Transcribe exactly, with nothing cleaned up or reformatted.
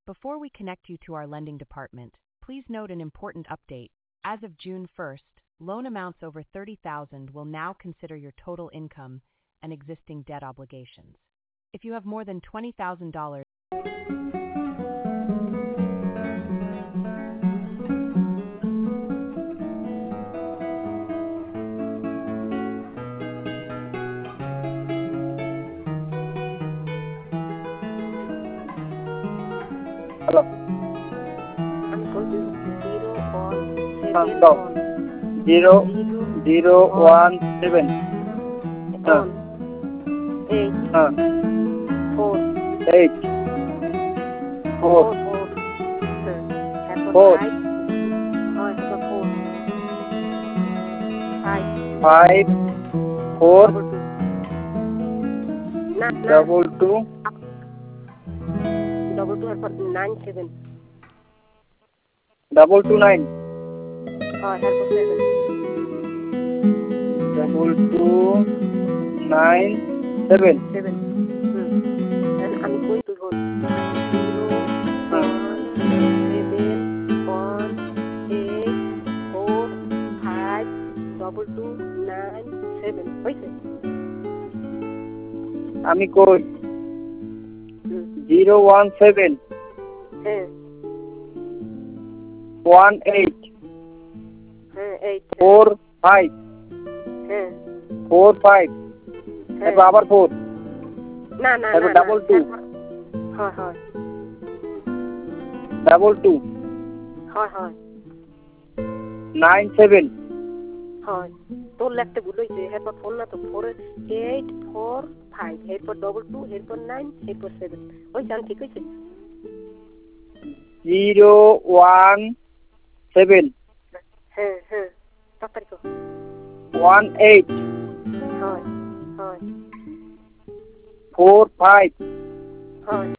Before we connect you to our lending department, please note an important update. As of June first, loan amounts over thirty thousand dollars will now consider your total income and existing debt obligations. If you have more than twenty thousand dollars, Hello. I'm going to zero one Uh, seven stop. one Zero zero zero one seven. Uh, one eight uh, four eight four four four uh, have a Four. five oh have a four five five four double two nine nine double two double two have a nine seven double two nine oh have a seven double two nine seven. seven hmm. And I'm going to go zero one seven one eight four five double two nine seven হয়েছে আমি কই হুম zero one seven হ্যাঁ one eight হ্যাঁ eight four five হ্যাঁ four five হ্যাঁ আবার four না না তারপর না double two। হয় হয় ডাবল টু হয় হয় নাইন সেভেন হয় তোর লেখতে ভুল হয়েছে এরপর ফোন না তো ফোর এইট ফোর ফাইভ এরপর ডবল টু এরপর নাইন এরপর সেভেন ওই জান ঠিক হয়েছে জিরো ওয়ান সেভেন হ্যাঁ হ্যাঁ তাড়াতাড়ি কর ওয়ান এইট হয় হয় ফোর ফাইভ হয়